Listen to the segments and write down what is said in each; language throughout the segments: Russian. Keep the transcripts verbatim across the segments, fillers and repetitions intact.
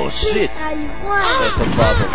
Оу, шит. Это бабл.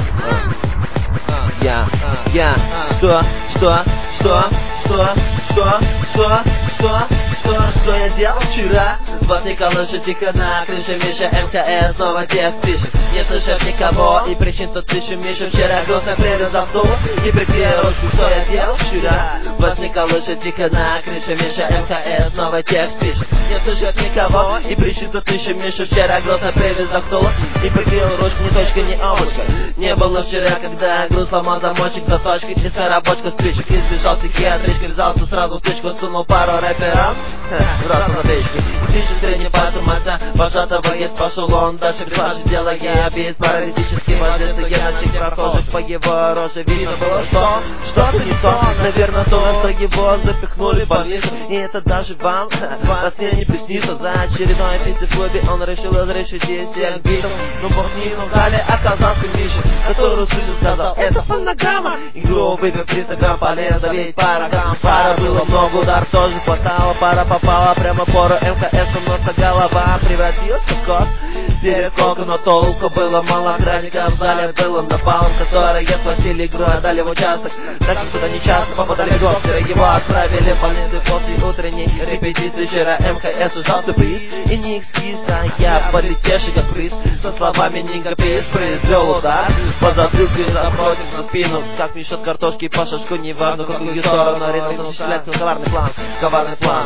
Я, я, что, что, что, что, что, что, что, что, что я делал вчера? Возникла лошадика на крыше, Миша МКС снова текст пишет. Не слышав никого, и причин тут тысячу. Миша вчера грустно прирезал стул и приклеил ручку, что я делал вчера? Возникла лошадика на крыше, Миша МКС снова текст пишет. Не слышав никого, и причин тут тысячу. Миша вчера грустно прирезал стул и приклеил ручку, ни точка, ни облачко. Не было вчера, когда груз сломал замочек, заточки и сорабочка спичек. Избежал психиатрички, взялся сразу в стычку, сунул пару рэперов раз на тычку. Тысяча средний пальцем отца вожатого есть, пошел он дальше, ваше дело я бит паралитический воздействие генетик прохожих по его роже. Видно было, что что-то не то, наверное то, что его запихнули повыше. И это даже вам во сне не приснится. За очередной пиццей в клубе он решил разрешить всех битов. Но бог с ним в зале оказался Миша, который услышал, сказал, это фонограмма. Игру выпив триста грамм полезно, ведь пара грамм, пара было много, удар тоже хватало, пара попала прямо в пору МКС, но голова превратился в кот. Перед сколько, но толку было мало, охранника в зале было напалом, которые схватили игру, отдали в участок. Так как туда не часто попадали гостеры, его отправили в больницу после утренней репетиции. Вчера МКС ужал сюрприз, и не экскиз, а я полетевший как приз. Со словами Нинга Пис произвел удар по затылку и запротив за спину. Как мешет картошки по шашку, неважно какую сторону ритм осуществляется коварный план, коварный план.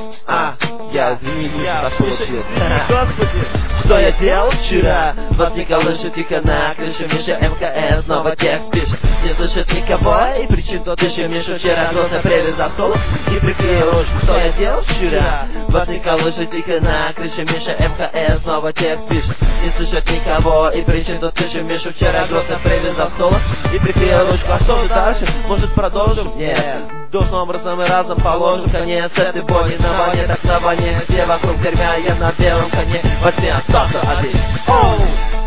А, я извините, так получилось. Господи, что я делал вчера? Возникла лошадика на крыше, Миша МКС снова текст пишет. Не слышит никого, и причин тут еще. Миша вчера грустно прирезал стол и приклеил ручку. Что я делал вчера? Возникла лошадика на крыше, Миша МКС снова текст пишет. Не слышит никого, и причин тут еще. Миша вчера грустно прирезал стол и приклеил ручку. А что же дальше? Может продолжим? Нет. Должным образом и разом положим конец этой бойни. На войне, так на войне, все вокруг дерьмя, я на белом коне. Во сне остался один. Оу!